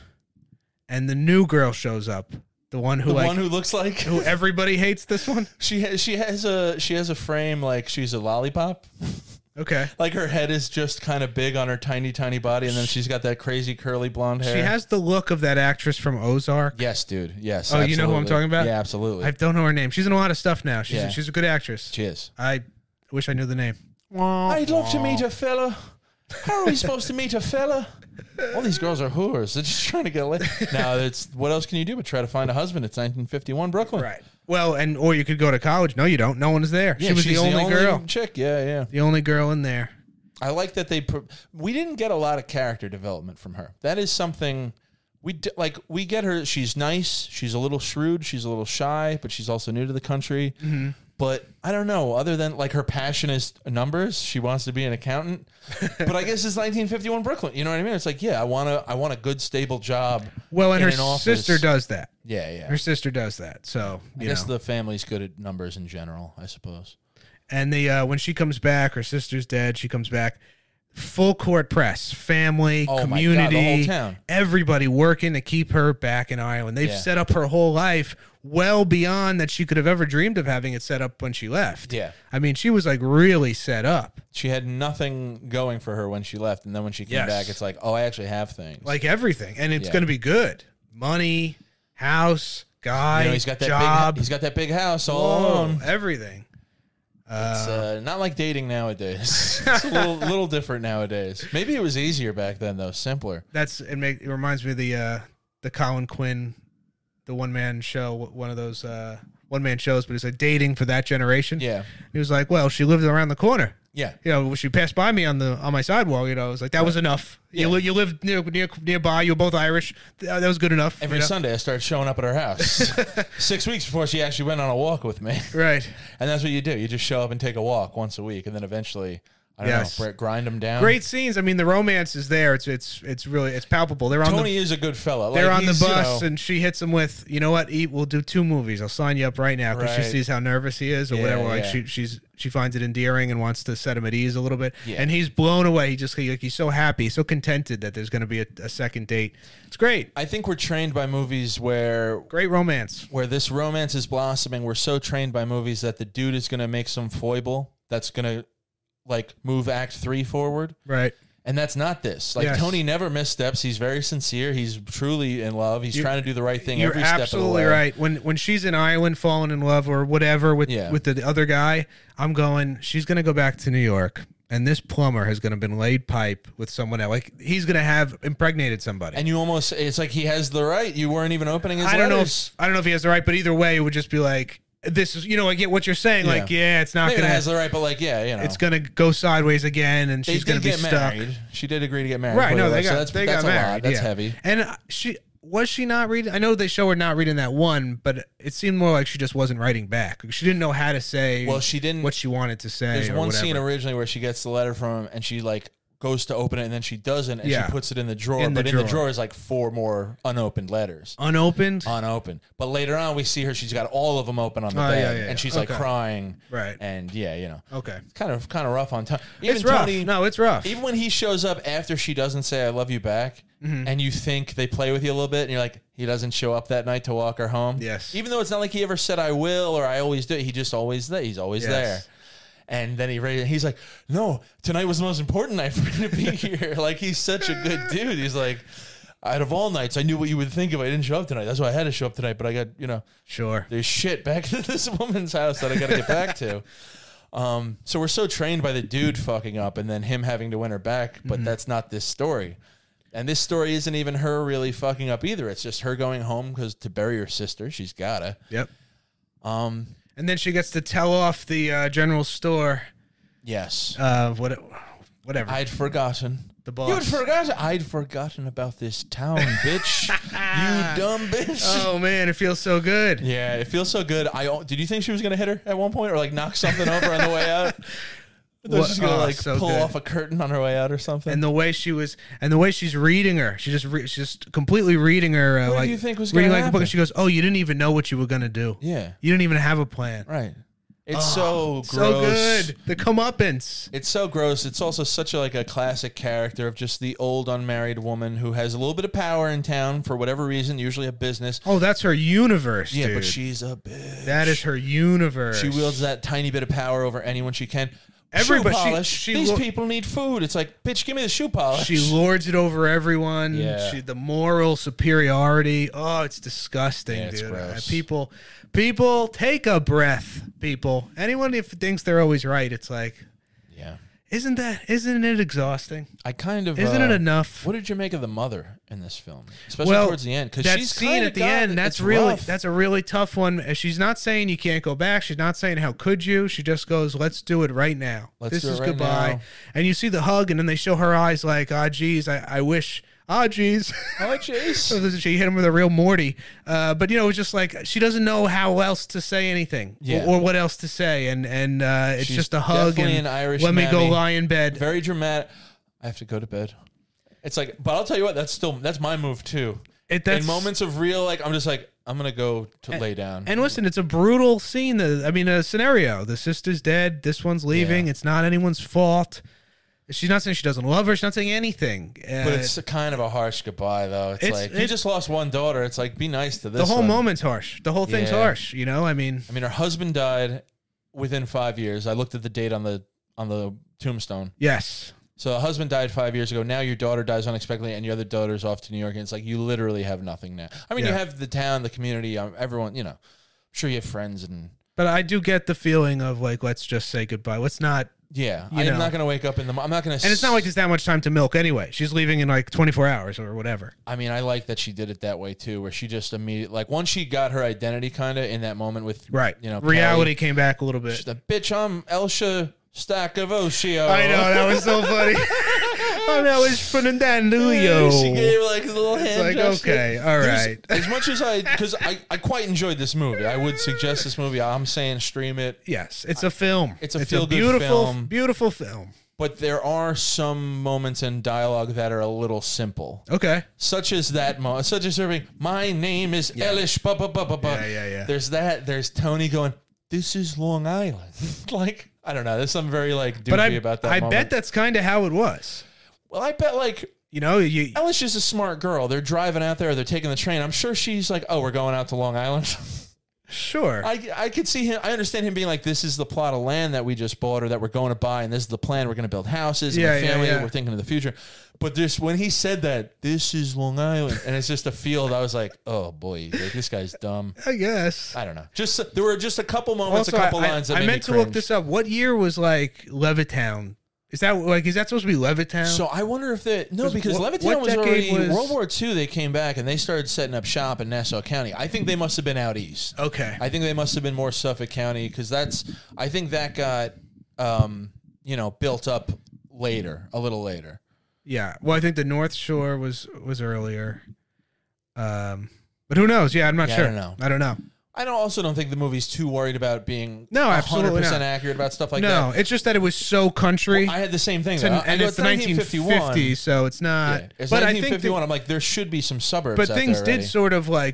and the new girl shows up. The one who The like one who looks like who everybody hates. This one. she has she has a she has a frame like she's a lollipop. Okay. Like her head is just kind of big on her tiny tiny body, and then she's got that crazy curly blonde hair. She has the look of that actress from Ozark. Yes, dude. Yes. Oh, you know who I'm absolutely. talking about? Yeah, absolutely. I don't know her name. She's in a lot of stuff now. She's Yeah. she's a good actress. she is. I wish I knew the name. I'd love to meet a fella. How are we supposed to meet a fella? All these girls are whores. They're just trying to get laid. Now, it's what else can you do but try to find a husband? It's nineteen fifty-one Brooklyn. Right. Well, and or you could go to college. No, you don't. No one is there. Yeah, she was the she's only, girl. chick. Yeah, yeah. The only girl in there. I like that they. Pro- we didn't get a lot of character development from her. That is something we d- like. We get her. She's nice. She's a little shrewd. She's a little shy, but she's also new to the country. Mm-hmm. But I don't know. Other than like her passion is numbers, she wants to be an accountant. But I guess it's nineteen fifty-one Brooklyn. You know what I mean? It's like, yeah, I want to. I want a good, stable job. Well, and in her an office. sister does that. Yeah, yeah. Her sister does that. So I you guess know. the family's good at numbers in general. I suppose. And the uh, when she comes back, her sister's dead. She comes back. Full court press, family, Oh my God, community, the whole town. everybody working to keep her back in Ireland. They've Yeah. set up her whole life well beyond that she could have ever dreamed of having it set up when she left. Yeah. I mean, she was like really set up, She had nothing going for her when she left, and then when she came Yes. back, it's like, oh, I actually have things. like everything, and it's Yeah. going to be good. Money, house, guy, you know, he's got that job, big, he's got that big house all whoa, alone. everything. It's uh, not like dating nowadays. It's a little, little different nowadays. Maybe it was easier back then, though, simpler. That's it. Make, it reminds me of the uh, the Colin Quinn, the one man show, one of those uh, one man shows, but it's like dating for that generation. Yeah, He was like, well, she lived around the corner. yeah. You know, she passed by me on the on my sidewalk. You know, I was like, that was enough. You Yeah. li- you lived near, near nearby. You were both Irish. Th- That was good enough. Every you know? Sunday, I started showing up at her house. Six weeks before she actually went on a walk with me. Right. And that's what you do. You just show up and take a walk once a week, and then eventually, I don't Yes. know, grind them down. Great scenes. I mean, the romance is there. It's it's it's really it's palpable. They're on Tony the is a good fella. they're Like, on the he's, you bus, know- and she hits him with, you know what? Eat. We'll do two movies. I'll sign you up right now because she Right. sees how nervous he is or Yeah, whatever. Like yeah. she she's she finds it endearing and wants to set him at ease a little bit. Yeah. And he's blown away. He just he, like he's so happy, so contented that there's going to be a, a second date. It's great. I think we're trained by movies where Great romance. where this romance is blossoming. We're so trained by movies that the dude is going to make some foible that's going to like move act three forward. Right. And that's not this. Like Yes. Tony never missteps. He's very sincere. He's truly in love. He's You're- trying to do the right thing You're every step of the absolutely way. right. When when she's in Ireland falling in love or whatever with Yeah. with the other guy, I'm going, she's going to go back to New York. And this plumber has going to been laid pipe with someone else. Like he's going to have impregnated somebody. And you almost, it's like he has the right. You weren't even opening his I don't know. letters. If, I don't know if he has the right, but either way, it would just be like this is. You know, I get what you're saying. Yeah. Like, yeah, it's not Maybe going it to. has the right, but like, yeah, you know. It's going to go sideways again, and they she's going did to be get stuck. married. She did agree to get married. Right? by No, the way, they so got that's, they that's got a married. lot. That's yeah. heavy. And uh, she was she not reading? I know they show her not reading that one, but it seemed more like she just wasn't writing back. She didn't know how to say. Well, she didn't. what she wanted to say. There's or one whatever. scene originally where she gets the letter from him and she like goes to open it and then she doesn't and Yeah. she puts it in the drawer. In the but in the drawer. drawer is like four more unopened letters. unopened. Unopened. But later on we see her, she's got all of them open on the Oh, bed yeah, yeah, and yeah. she's like Okay. crying. Right. And yeah, you know. Okay. It's kind of kind of rough on Tony. Even It's rough. Tony, No, it's rough. even when he shows up after she doesn't say I love you back Mm-hmm. and you think they play with you a little bit and you're like, he doesn't show up that night to walk her home. Yes. Even though it's not like he ever said I will or I always do, he just always there. He's always Yes. there. And then he ra- he's like, no, tonight was the most important night for me to be here. Like, he's such a good dude. He's like, out of all nights, I knew what you would think if I didn't show up tonight. That's why I had to show up tonight. But I got, you know, Sure. there's shit back to this woman's house that I got to get back to. Um, so we're so trained by the dude fucking up and then him having to win her back. But Mm-hmm. that's not this story. And this story isn't even her really fucking up either. It's just her going home because to bury her sister. She's gotta. Yep. Um, And then she gets to tell off the uh, general store. yes. Uh, what, whatever. I'd forgotten. The boss. You had forgotten. I'd forgotten about this town, bitch. You dumb bitch. Oh man, it feels so good. Yeah, it feels so good. I did you think she was gonna hit her at one point, or like knock something over on the way out? I thought What- she was gonna oh, like so pull good. off a curtain on her way out or something. And the way she was, and the way she's reading her, she just re- she's just completely reading her. Uh, What do like you think was reading gonna like a book, happen? and she goes, "Oh, you didn't even know what you were gonna do. yeah, You didn't even have a plan. right. It's Oh, so gross. so good. The comeuppance. It's so gross. It's also such a, like a classic character of just the old unmarried woman who has a little bit of power in town for whatever reason, usually a business. Oh, that's her universe, Yeah, dude. but she's a bitch. That is her universe. She wields that tiny bit of power over anyone she can. Everybody- shoe she- polish. she These lo- people need food. It's like, bitch, give me the shoe polish. She lords it over everyone. Yeah. She, the moral superiority. Oh, it's disgusting, Yeah, it's dude. gross. Uh, People, people, take a breath. People, anyone if thinks they're always right, it's like, yeah. isn't that? Isn't it exhausting? I kind of. Isn't uh, it enough? What did you make of the mother in this film, especially Well, towards the end? Because that she's scene kinda at the got- end, that's it's really rough. that's a really tough one. Uh, She's not saying you can't go back. She's not saying how could you. She just goes, "Let's do it right now. Let's this do it is right goodbye." now. And you see the hug, and then they show her eyes like, "Ah, geez, I, I wish." Ah, geez. Oh, jeez. So she hit him with a real Morty. Uh, but you know, it was just like she doesn't know how else to say anything, Yeah. or, or what else to say, and and uh, it's She's just a hug definitely and an Irish let me go mammy. lie in bed. Very dramatic. I have to go to bed. It's like, but I'll tell you what. That's still that's my move too. It, that's, in moments of real, like I'm just like I'm gonna go to lay down. And listen, it's a brutal scene. The, I mean, a scenario. The sister's dead. This one's leaving. Yeah. It's not anyone's fault. She's not saying she doesn't love her. She's not saying anything. Uh, But it's a kind of a harsh goodbye, though. It's, It's- like he it's- just lost one daughter. It's like be nice to this. the whole one. moment's harsh. The whole thing's Yeah. harsh. You know, I mean, I mean, her husband died within five years. I looked at the date on the on the tombstone. yes. So the husband died five years ago. Now your daughter dies unexpectedly, and your other daughter's off to New York. And it's like you literally have nothing now. I mean, you Yeah. have the town, the community, um, everyone. You know, I'm sure you have friends and But I do get the feeling of like, let's just say goodbye. Let's not. yeah. You I'm know. not gonna wake up in the. mo- I'm not gonna. And it's not like there's that much time to milk anyway. She's leaving in like twenty-four hours or whatever. I mean, I like that she did it that way too, where she just immediately, like, once she got her identity, kind of in that moment with, Right. you know, Reality Kelly, came back a little bit. she's like, bitch, I'm Elsha Stackovosio. I know, that was so funny. Oh, that was Fernando. She gave like a little hand It's like, gesture. okay, all There's- right. As much as I, because I, I quite enjoyed this movie. I would suggest this movie. I'm saying stream it. Yes, it's a film. It's a feel-good beautiful, film. beautiful film. But there are some moments in dialogue that are a little simple. Okay. Such as that moment, such as serving, my name is Yeah. Elish, ba, ba, ba, ba, ba. Yeah, yeah, yeah. There's that. There's Tony going, this is Long Island. Like, I don't know. There's something very, like, doofy But I, about that I moment. bet that's kind of how it was. Well, I bet, like, You know, you Elish is a smart girl. They're driving out there. They're taking the train. I'm sure she's like, oh, we're going out to Long Island. sure. I, I could see him. I understand him being like, this is the plot of land that we just bought or that we're going to buy, and this is the plan. We're going to build houses and Yeah, a yeah, family. yeah. We're thinking of the future. But this, when he said that, this is Long Island, and it's just a field, I was like, oh boy, like, this guy's dumb. I guess. I don't know. Just there were just a couple moments, Also, a couple I, lines that I made meant me to look cringe. this up. What year was like Levittown? Is that like is that supposed to be Levittown? So I wonder if they no 'Cause because what- Levittown what was decade already was- World War Two. They came back and they started setting up shop in Nassau County. I think they must have been out east. okay. I think they must have been more Suffolk County because that's. I think that got, um, you know, built up later, a little later. Yeah. Well, I think the North Shore was was earlier. Um, but who knows? Yeah, I'm not Yeah, I sure. don't know. I don't know. I don't also don't think the movie's too worried about being No, absolutely one hundred percent not. accurate about stuff like no, that. it's just that it was so country. I had the same thing. to- though. I and go, it's the nineteen fifty-one. fifty, so it's not. Yeah, it's but I nineteen think fifty-one. that- I'm like, there should be some suburbs. but out things there did already. sort of like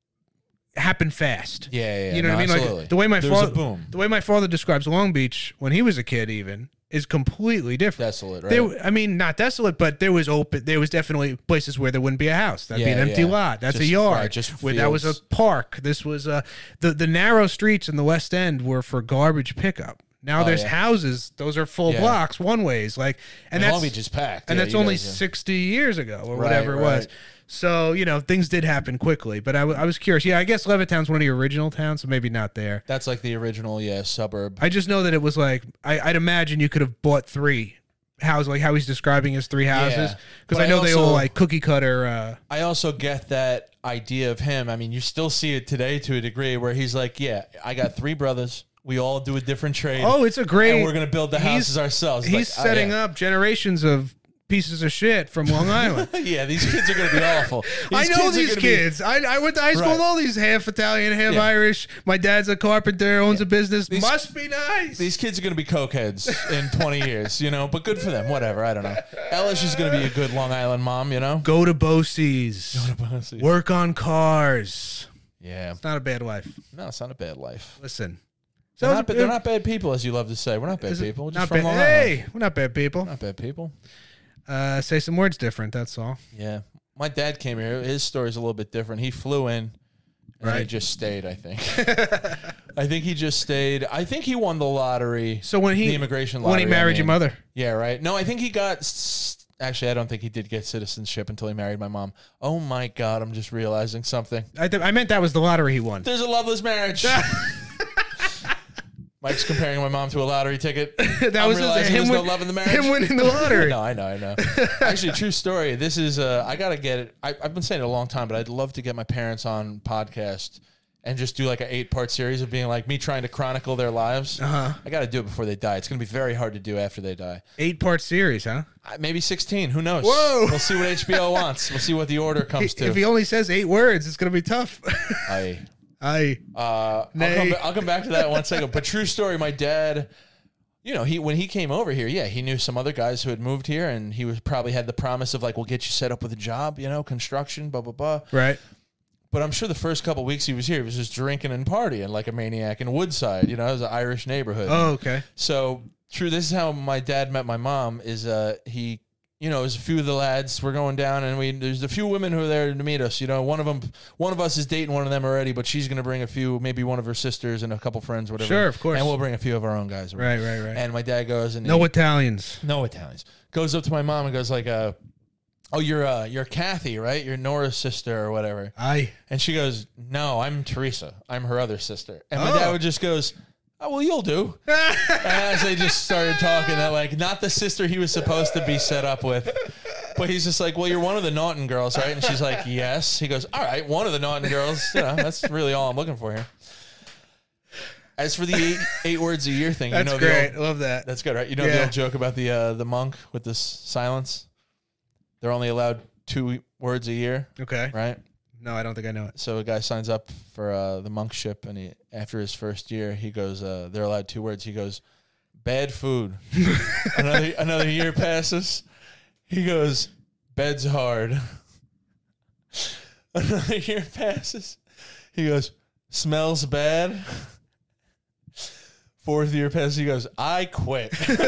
happen fast. Yeah, yeah, yeah. You know No, what I mean? absolutely. Like the way my There was a father, boom. the way my father describes Long Beach when he was a kid, even is completely different. Desolate, right? There, I mean, not desolate, but there was open. There was definitely places where there wouldn't be a house. That'd be Yeah, an empty yeah. lot. That's a Just- yard. right, just where that was a fields. park. This was a the the narrow streets in the West End were for garbage pickup. Now Oh, there's yeah. houses. Those are full Yeah. blocks, one ways. Like, and And that's Long Beach is packed. and Yeah, that's you only guys are- sixty years ago or Right, whatever it was. right. So, you know, things did happen quickly, but I, w- I was curious. Yeah, I guess Levittown's one of the original towns, so maybe not there. That's like the original, yeah, suburb. I just know that it was like, I, I'd imagine you could have bought three house, like how he's describing his three houses. Yeah. Because But I know I they also- all like cookie cutter. Uh, I also get that idea of him. I mean, you still see it today to a degree where he's like, yeah, I got three brothers. We all do a different trade. oh, it's a great. and we're going to build the he's- houses ourselves. He's Like, oh, setting yeah. up generations of pieces of shit from Long Island. Yeah, these kids are going to be awful. I These know kids are these gonna be- kids. I, I went to high school Right. with all these half Italian, half Yeah. Irish. My dad's a carpenter, owns a business. These- Must be nice. These kids are going to be cokeheads in twenty years, you know, but good for them. Whatever. I don't know. Ella's just going to be a good Long Island mom, you know? Go to Bosie's. Work on cars. Yeah. It's not a bad life. No, it's not a bad life. Listen. They're So not, they're not bad people, as you love to say. We're not bad is it- people. We're not just from bad. Long Island. Hey, we're not bad people. Not bad people. Uh, say some words different. That's all. Yeah. My dad came here. His story's a little bit different. He flew in and he Right. just stayed, I think. I think he just stayed. I think he won the lottery. So when he the immigration when lottery. he married I your mean. mother, Yeah, right. No, I think he got. s- Actually, I don't think he did get citizenship until he married my mom. Oh my God, I'm just realizing something. I th- I meant that was the lottery he won. There's a loveless marriage. Mike's comparing my mom to a lottery ticket. that I'm was his, realizing him, there's no win- love in the marriage. him winning the lottery. No, I know, I know. Actually, true story. This is, uh, I got to get it. I, I've been saying it a long time, but I'd love to get my parents on podcast and just do like an eight part series of being like me trying to chronicle their lives. Uh-huh. I got to do it before they die. It's going to be very hard to do after they die. Eight part series, huh? Uh, Maybe sixteen. Who knows? Whoa. We'll see what H B O wants. We'll see what the order comes to. If he only says eight words, it's gonna be tough. I, I uh, I'll, Nay. come, ba- I'll come back to that in one second. But true story, my dad, you know, he when he came over here, yeah, he knew some other guys who had moved here, and he was probably had the promise of like, we'll get you set up with a job, you know, construction, blah blah blah. right. But I'm sure the first couple weeks he was here, he was just drinking and partying like a maniac in Woodside. You know, it was an Irish neighborhood. Oh, okay. So true. This is how my dad met my mom. Is uh he, you know, there's a few of the lads were going down, and we there's a few women who are there to meet us. You know, one of them, one of us is dating one of them already, but she's gonna bring a few, maybe one of her sisters and a couple friends, whatever. Sure, of course. And we'll bring a few of our own guys. Right, right, right. And my dad goes and No he- Italians. no Italians. Goes up to my mom and goes like, uh, "Oh, you're uh, you're Kathy, right? You're Nora's sister or whatever." I. And she goes, "No, I'm Teresa. I'm her other sister." And my Oh. dad would just goes, "Oh, well, you'll do." And as they just started talking, that like not the sister he was supposed to be set up with, but he's just like, "Well, you're one of the Naughton girls, right?" And she's like, "Yes." He goes, "All right, one of the Naughton girls. You know, that's really all I'm looking for here." As for the eight, eight words a year thing, That's you know, the great. old- I love that. that's good, right? You know Yeah. the old joke about the uh, the monk with this silence. They're only allowed two words a year, Okay. right? No, I don't think I know it. So a guy signs up for uh, the monkship, and he after his first year, he goes, uh, they're allowed two words. He goes, "Bad food." another another year passes. He goes, "Bed's hard." Another year passes. He goes, "Smells bad." Fourth year passes. He goes, "I quit."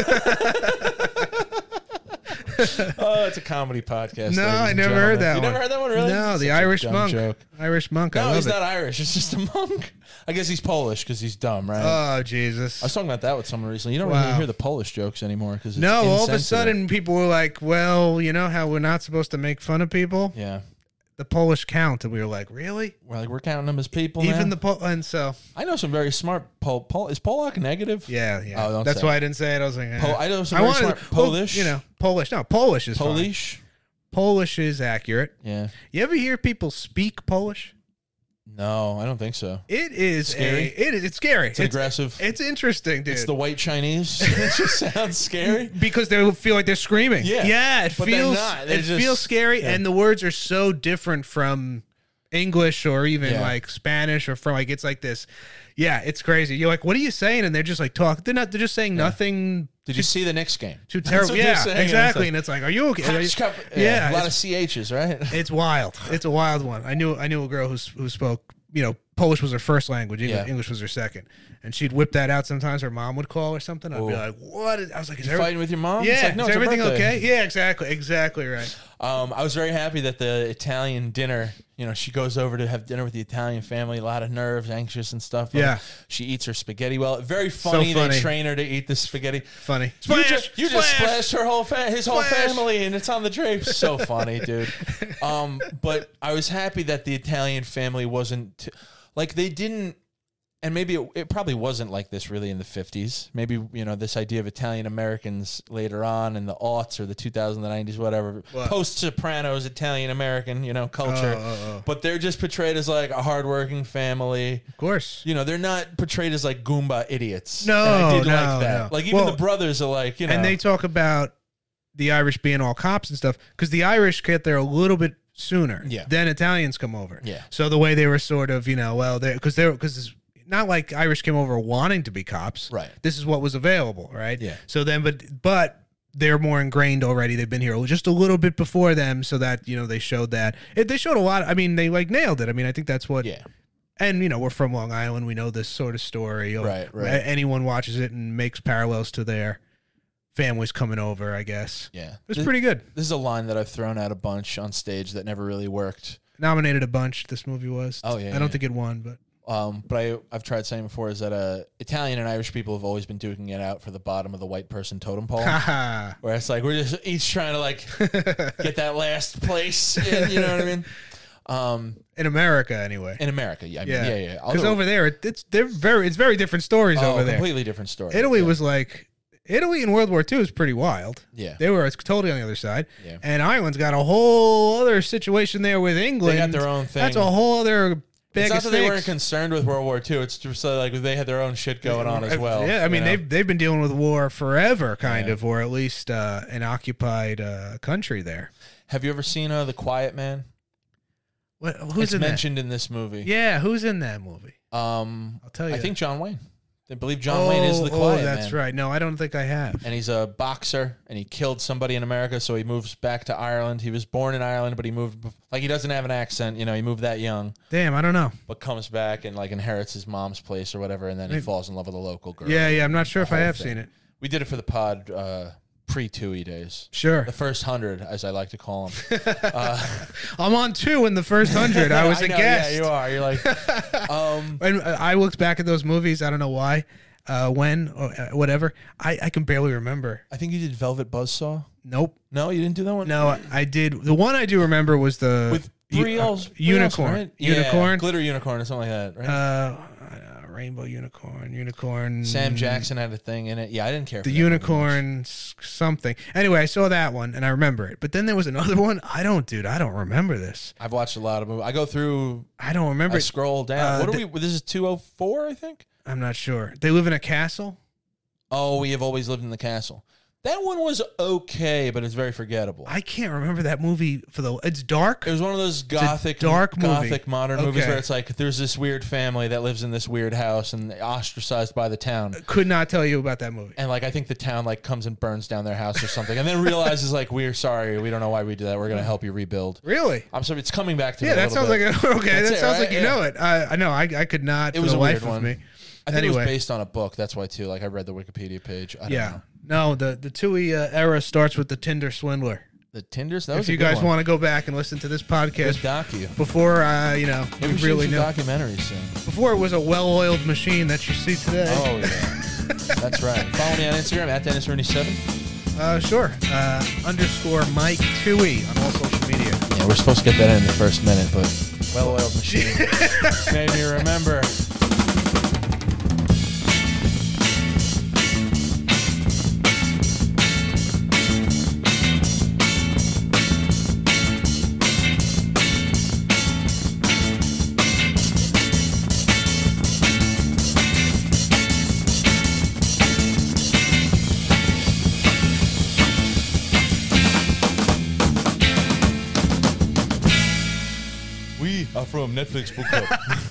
Oh, it's a comedy podcast. No, ladies I and never gentlemen. heard that You one. never heard that one, really? No, Such the a Irish dumb monk. joke. Irish monk. I No, love he's it. not Irish. It's just a monk. I guess he's Polish because he's dumb, right? Oh, Jesus. I was talking about that with someone recently. You don't Wow. really hear the Polish jokes anymore because No, all of a sudden people were like, well, you know how we're not supposed to make fun of people? yeah, The Polish count. And we were like, really? we're like we're counting them as people. Even now? the Pol And so, I know some very smart Pol. Pol is Polak negative? yeah, yeah. Oh, don't That's say why it. I didn't say it. I was like, eh. Pol- I know some I very wanted- smart well, Polish. you know, Polish. No, Polish is fine. Polish. Polish is accurate. Yeah. You ever hear people speak Polish? No, I don't think so. It is Scary? A, it is. It's scary. It's, aggressive. It's interesting, dude. It's the white Chinese. It just sounds scary. Because they feel like they're screaming. Yeah. yeah. It But they're feels. not. They're It just- feels scary, yeah. and the words are so different from English or even Yeah. like Spanish or from like it's like this. Yeah, it's crazy. You're like, what are you saying? And they're just like talk. They're not. They're just saying nothing. Did you see the Knicks game? Too That's terrible. what they're Yeah, saying, and it's exactly. like, And it's like, are you okay? Are you- yeah, yeah, a lot it's- of C H's, right? It's wild. It's a wild one. I knew I knew a girl who who spoke, you know, Polish was her first language, English, Yeah. English was her second. And she'd whip that out sometimes. Her mom would call or something. I'd be Ooh. like, what? is-" I was like, is You every- fighting with your mom? yeah, It's like, no, is it's her everything birthday. okay? Yeah, exactly. Exactly right. Um, I was very happy that the Italian dinner, you know, she goes over to have dinner with the Italian family, a lot of nerves, anxious and stuff. Um, Yeah. She eats her spaghetti well. Very funny, funny. they train her to eat the spaghetti. Funny. You Splash! just, you just Splash! splashed her whole fa- his whole Splash! family, and it's on the drapes. So funny, dude. Um, but I was happy that the Italian family wasn't t- like they didn't. and maybe it, it probably wasn't like this really in the fifties. Maybe, you know, this idea of Italian Americans later on in the aughts or the two thousands, the nineties, whatever, What? post Sopranos, Italian American, you know, culture. Oh, oh, oh. But they're just portrayed as like a hardworking family. Of course. You know, they're not portrayed as like Goomba idiots. No, And I did no, like that. no. Like even Well, the brothers are like, you know, And they talk about the Irish being all cops and stuff because the Irish get there a little bit sooner. Yeah. Then Italians come over. Yeah. So the way they were sort of, you know, well, they because they're because it's not like Irish came over wanting to be cops. Right. This is what was available, right? Yeah. So then, but but they're more ingrained already. They've been here just a little bit before them, so that you know they showed that it, they showed a lot. I mean, they like nailed it. I mean, I think that's what. yeah. And you know, we're from Long Island. We know this sort of story. Right, right. A- Anyone watches it and makes parallels to their families coming over, I guess. Yeah. It was This- pretty good. This is a line that I've thrown out a bunch on stage that never really worked. Nominated a bunch. This movie was. Oh, yeah, I don't yeah. think it won, but Um, but I, I've tried saying before is that uh, Italian and Irish people have always been duking it out for the bottom of the white person totem pole. haha. Where it's like we're just each trying to like get that last place. In, you know what I mean? Um, In America, anyway. in America, yeah, I mean, Yeah, yeah, yeah. I'll Because go- over there, it, it's they're very it's very different stories oh, over there. completely different story. Italy yeah. was like Italy in World War Two is pretty wild. yeah. They were totally on the other side. Yeah. And Ireland's got a whole other situation there with England. They got their own thing. That's a whole other bag It's not of that they weren't snakes. concerned with World War Two. It's just uh, like they had their own shit going on as well. Yeah, I mean you know? they've they've been dealing with war forever, kind Yeah. of, or at least uh, an occupied uh, country there. Have you ever seen uh, The Quiet Man? What, who's It's in mentioned in this movie. that? Yeah, who's in that movie? Um, I'll tell you. I think John Wayne. I believe John oh, Wayne is The Quiet Oh, that's Man. right. No, I don't think I have. And he's a boxer, and he killed somebody in America, so he moves back to Ireland. He was born in Ireland, but he moved bef- like he doesn't have an accent. You know, he moved that young, Damn, I don't know. but comes back and like inherits his mom's place or whatever, and then he Maybe- falls in love with a local girl. Yeah, yeah. I'm not sure The if I whole have thing. seen it. We did it for the pod uh, pre-Tui days. Sure. The first hundred, as I like to call them. Uh, I'm on two in the first hundred. I was a know, guest. Yeah, you are. You're like, um, And uh, I looked back at those movies. I don't know why, uh, when, or uh, whatever. I, I can barely remember. I think you did Velvet Buzzsaw. Nope. No, you didn't do that one. No, I, I did. The one I do remember was the with u- Brie uh, Ol- Brie unicorn. Olsen, right? Unicorn. Yeah, glitter unicorn or something like that, right? Uh, uh, rainbow unicorn. Unicorn. Sam Jackson had a thing in it. Yeah, I didn't care. The for that movie much. unicorn s- something. Anyway, I saw that one and I remember it. But then there was another one. I don't, dude. I don't remember this. I've watched a lot of movies. I go through. I don't remember. I it. scroll down. Uh, what are the- we? This is two oh four, I think. I'm not sure. They live in a castle. Oh, we have always lived in the castle. That one was okay, but it's very forgettable. I can't remember that movie for the. It's dark. It was one of those gothic, dark movie. gothic modern movies Okay. where it's like there's this weird family that lives in this weird house and ostracized by the town. Could not tell you about that movie. And like I think the town like comes and burns down their house or something, and then realizes like we're sorry, we don't know why we did that. We're gonna help you rebuild. Really? I'm sorry, it's coming back to me. Yeah, a that little sounds bit. like a, okay. That's that it, sounds right? like you Yeah. know it. I, I know. I, I could not. It for was the a life weird of one. me. I think it Anyway. was based on a book. That's why too. Like I read the Wikipedia page. I don't Yeah. know. No, the the Tui uh, era starts with the Tinder Swindler. The Tinders. That If was a you good guys one. want to go back and listen to this Good podcast docu. before, uh, you know, Maybe you we should really do know, documentaries soon. before it was a well-oiled machine that you see today. Oh yeah, that's right. Follow me on Instagram at Dennis Rooney seven. Uh, sure. Uh, underscore Mike Tui on all social media. Yeah, we're supposed to get that in the first minute, but well-oiled machine made me remember. We are from Netflix Book Club.